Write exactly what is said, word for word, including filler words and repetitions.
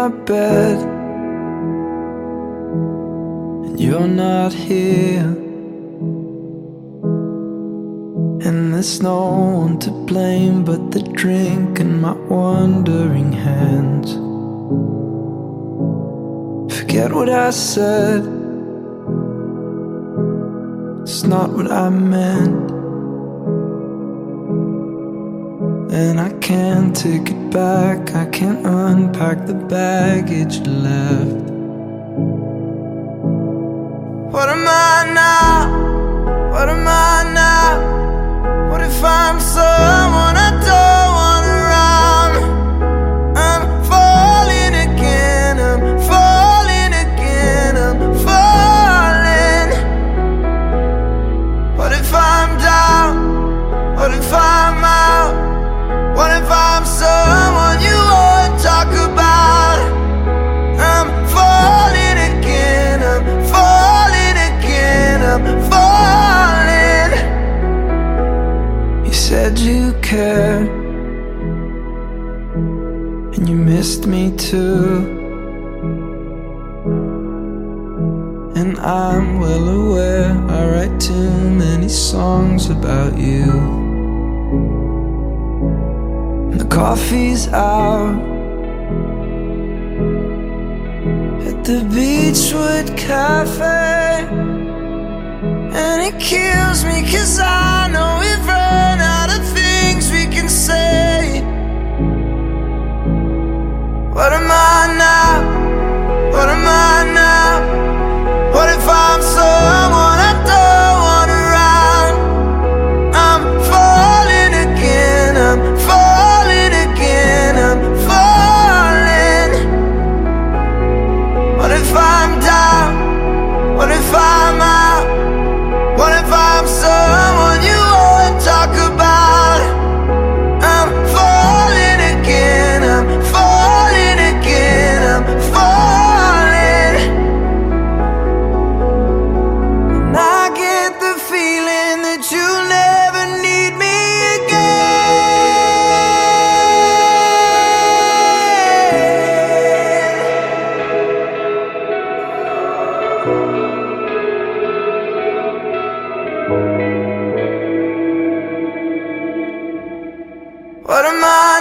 my bed and you're not here, and there's no one to blame but the drink and my wandering hands. Forget what I said, it's not what I meant, and I can't take it back. I can't unpack the baggage left. What am I now? What am I now? What if I'm someone I don't want around? I'm falling again, I'm falling again, I'm falling. What if I'm down? What if I'm out? What if I'm someone you won't talk about? I'm falling again, I'm falling again, I'm falling. You said you cared, and you missed me too, and I'm well aware I write too many songs about you. The coffee's out at the Beachwood Cafe, and it kills me 'cause I know we've run out of things we can say. What am I now? What am I now? What if I'm someone I don't want around? I'm falling again, I'm falling again, I'm falling. What if I'm down? What if I'm out? What if I'm someone you won't talk about? I'm falling again, I'm falling again, I'm falling. And I get the feeling that you'll never need me again. What am I?